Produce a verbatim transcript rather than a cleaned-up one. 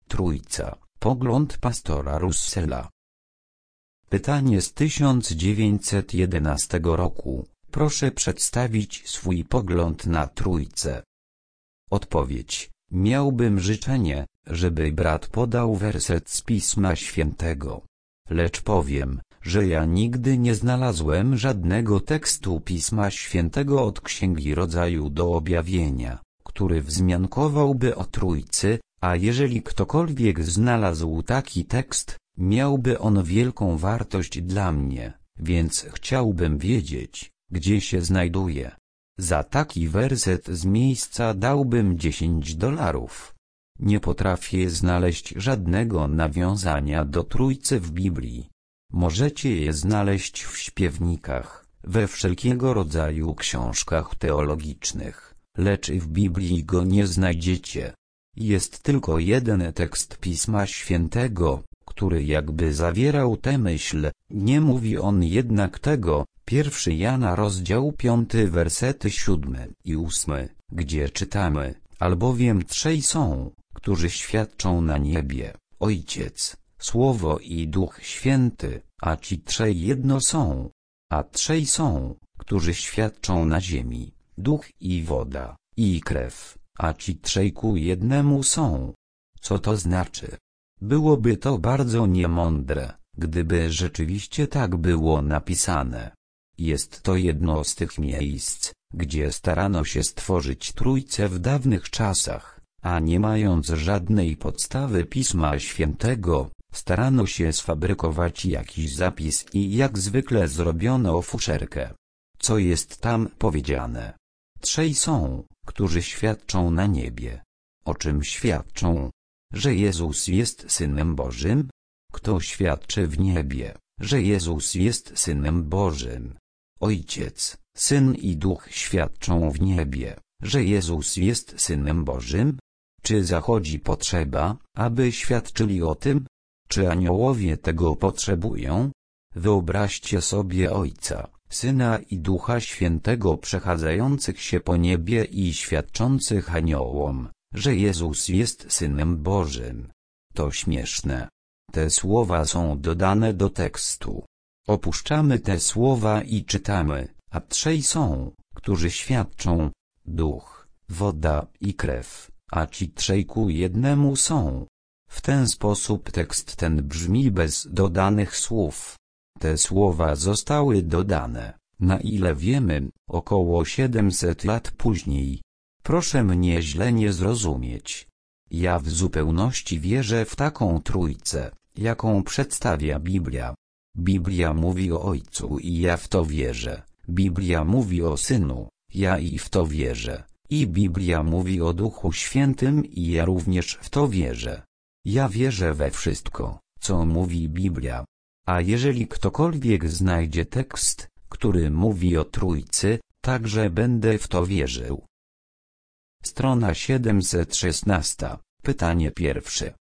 Trójca, pogląd pastora Russella. Pytanie z tysiąc dziewięćset jedenastego roku. Proszę przedstawić swój pogląd na Trójcę. Odpowiedź. Miałbym życzenie, żeby brat podał werset z Pisma Świętego. Lecz powiem, że ja nigdy nie znalazłem żadnego tekstu Pisma Świętego od Księgi Rodzaju do Objawienia, który wzmiankowałby o Trójcy, a jeżeli ktokolwiek znalazł taki tekst, miałby on wielką wartość dla mnie, więc chciałbym wiedzieć, gdzie się znajduje. Za taki werset z miejsca dałbym dziesięć dolarów. Nie potrafię znaleźć żadnego nawiązania do Trójcy w Biblii. Możecie je znaleźć w śpiewnikach, we wszelkiego rodzaju książkach teologicznych, lecz w Biblii go nie znajdziecie. Jest tylko jeden tekst Pisma Świętego, który jakby zawierał tę myśl, nie mówi on jednak tego. Pierwszy Jana rozdział piąty wersety siódmy i ósmy, gdzie czytamy, albowiem trzej są, którzy świadczą na niebie, Ojciec, Słowo i Duch Święty, a ci trzej jedno są. A trzej są, którzy świadczą na ziemi, duch i woda, i krew, a ci trzej ku jednemu są. Co to znaczy? Byłoby to bardzo niemądre, gdyby rzeczywiście tak było napisane. Jest to jedno z tych miejsc, gdzie starano się stworzyć Trójcę w dawnych czasach, a nie mając żadnej podstawy Pisma Świętego, starano się sfabrykować jakiś zapis i jak zwykle zrobiono fuszerkę. Co jest tam powiedziane? Trzej są, którzy świadczą na niebie. O czym świadczą? Że Jezus jest Synem Bożym? Kto świadczy w niebie, że Jezus jest Synem Bożym? Ojciec, Syn i Duch świadczą w niebie, że Jezus jest Synem Bożym? Czy zachodzi potrzeba, aby świadczyli o tym? Czy aniołowie tego potrzebują? Wyobraźcie sobie Ojca, Syna i Ducha Świętego przechadzających się po niebie i świadczących aniołom, że Jezus jest Synem Bożym. To śmieszne. Te słowa są dodane do tekstu. Opuszczamy te słowa i czytamy, a trzej są, którzy świadczą, duch, woda i krew, a ci trzej ku jednemu są. W ten sposób tekst ten brzmi bez dodanych słów. Te słowa zostały dodane, na ile wiemy, około siedemset lat później. Proszę mnie źle nie zrozumieć. Ja w zupełności wierzę w taką Trójcę, jaką przedstawia Biblia. Biblia mówi o Ojcu i ja w to wierzę. Biblia mówi o Synu, ja i w to wierzę. I Biblia mówi o Duchu Świętym i ja również w to wierzę. Ja wierzę we wszystko, co mówi Biblia. A jeżeli ktokolwiek znajdzie tekst, który mówi o Trójcy, także będę w to wierzył. Strona siedemset szesnaście. Pytanie pierwsze.